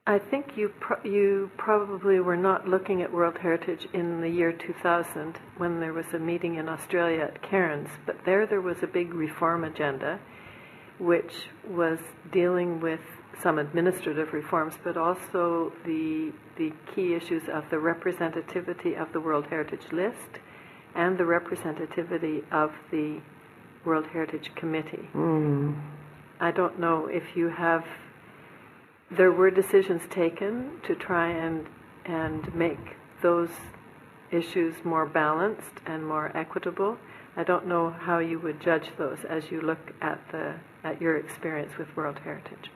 I think you probably were not looking at World Heritage in the year 2000 when there was a meeting in Australia at Cairns, but there was a big reform agenda which was dealing with some administrative reforms, but also the key issues of the representativity of the World Heritage List and the representativity of the World Heritage Committee. I don't know if you have... There were decisions taken to try and make those issues more balanced and more equitable. I don't know how you would judge those as you look at your experience with World Heritage.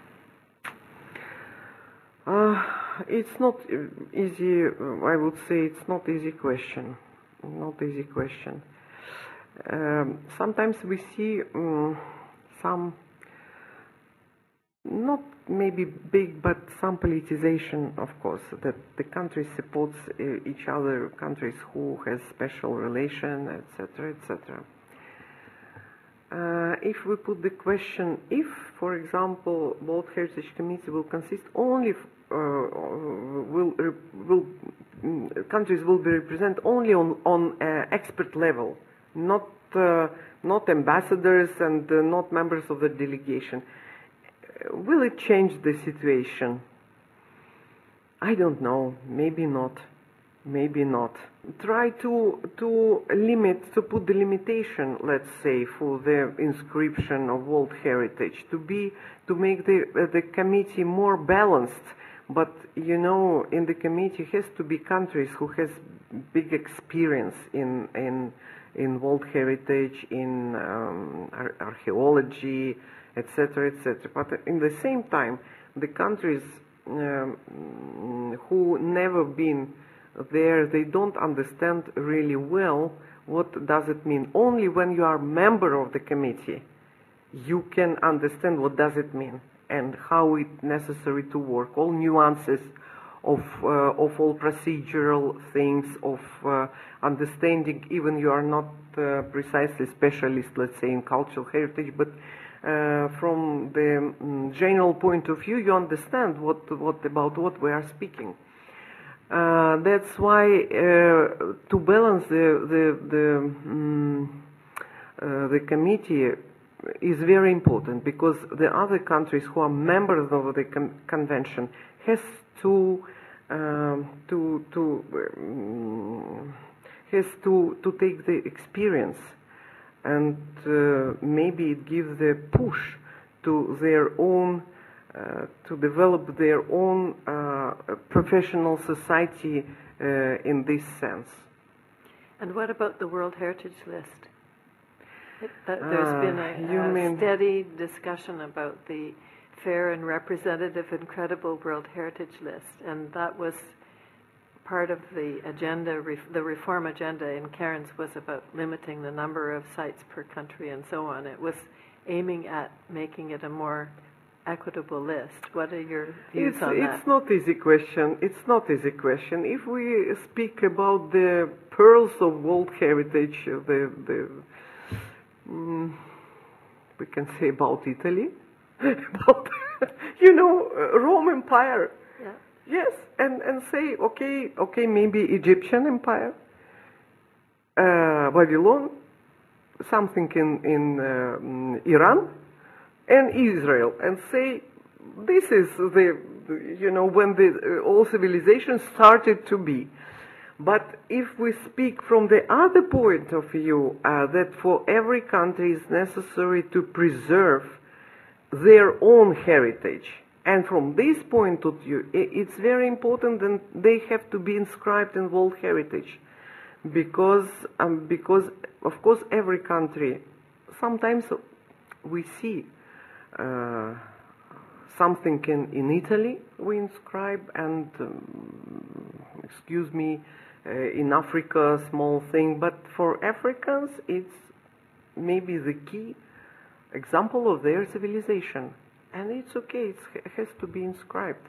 It's not easy. I would say it's not easy question. Not easy question. Sometimes we see some, not maybe big, but some politicization, of course, that the country supports each other, countries who has special relation, etc., etc. If we put the question, if, for example, World Heritage Committee will consist only, countries will be represented only on expert level, not ambassadors and not members of the delegation. Will it change the situation? I don't know. Maybe not. Maybe not. Try to limit, to put the limitation, let's say, for the inscription of World Heritage, to make the committee more balanced. But you know, in the committee has to be countries who has big experience in World Heritage, in archaeology, etc., etc. But in the same time, the countries who never been there, they don't understand really well what does it mean. Only when you are a member of the committee, you can understand what does it mean and how it's necessary to work. All nuances of all procedural things, of understanding, even you are not precisely specialist, let's say, in cultural heritage, but from the general point of view, you understand about what we are speaking. That's why to balance the committee is very important, because the other countries who are members of the convention has to take the experience, and maybe it gives the push to their own to develop their own professional society in this sense. And what about the World Heritage List? There's been a steady discussion about the fair and representative and credible World Heritage List, and that was part of the agenda. The reform agenda in Cairns was about limiting the number of sites per country and so on. It was aiming at making it a more equitable list. What are your views on that? It's not easy question. It's not easy question. If we speak about the pearls of World Heritage, we can say about Italy, about Rome Empire. Yeah. Yes, and say okay, maybe Egyptian Empire, Babylon, something in Iran, and Israel, and say this is when the all civilizations started to be. But if we speak from the other point of view, that for every country is necessary to preserve their own heritage, and from this point of view, it's very important that they have to be inscribed in World Heritage, because of course every country, sometimes we see something in Italy we inscribe, and in Africa, small thing, but for Africans it's maybe the key example of their civilization, and it's okay, it has to be inscribed.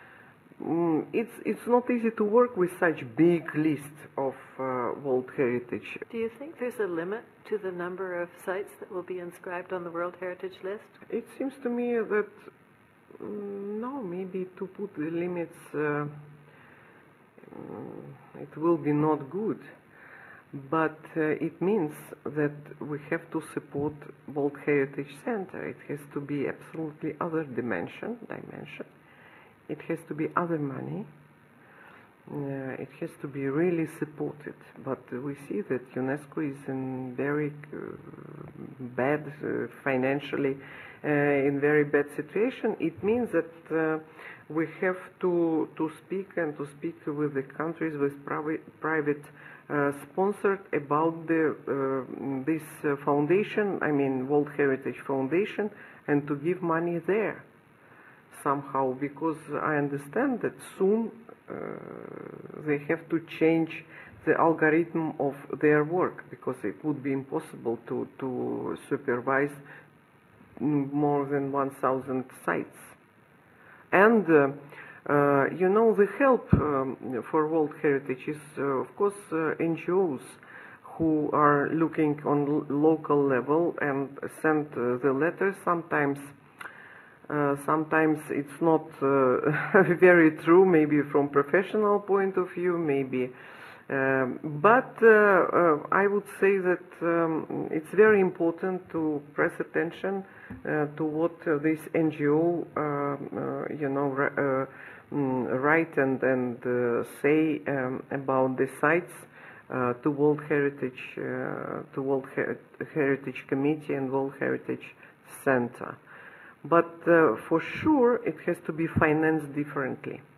It's not easy to work with such big list of World Heritage. Do you think there's a limit to the number of sites that will be inscribed on the World Heritage List? It seems to me that No, maybe to put the limits, it will be not good. But it means that we have to support World Heritage Center. It has to be absolutely other dimension. It has to be other money. It has to be really supported. But we see that UNESCO is in very bad financially, in very bad situation. It means that we have to speak with the countries with private sponsored about this foundation, I mean World Heritage Foundation, and to give money there somehow, because I understand that soon they have to change the algorithm of their work, because it would be impossible to supervise more than 1,000 sites. And the help for World Heritage is, of course, NGOs who are looking on local level and send the letters. Sometimes it's not very true, maybe from professional point of view, maybe. But I would say that it's very important to press attention to what this NGO, write and say about the sites to World Heritage, Heritage Committee and World Heritage Center. But for sure, it has to be financed differently.